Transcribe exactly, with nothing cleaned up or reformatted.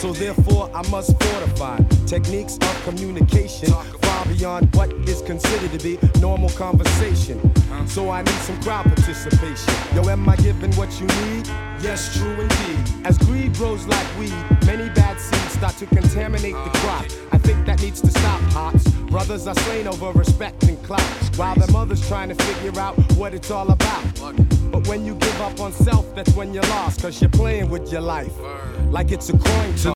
So therefore I must fortify techniques of communication far beyond what is considered to be normal conversation. So I need some crowd participation. Yo, am I giving what you need? Yes, true indeed. As greed grows like weed, many bad seeds start to contaminate the crop. I think that needs to stop, Pops. Brothers are slain over respect and clout, while their mothers trying to figure out what it's all about. But when you give up on self, that's when you're lost, cause you're playing with your life like it's a coin toss.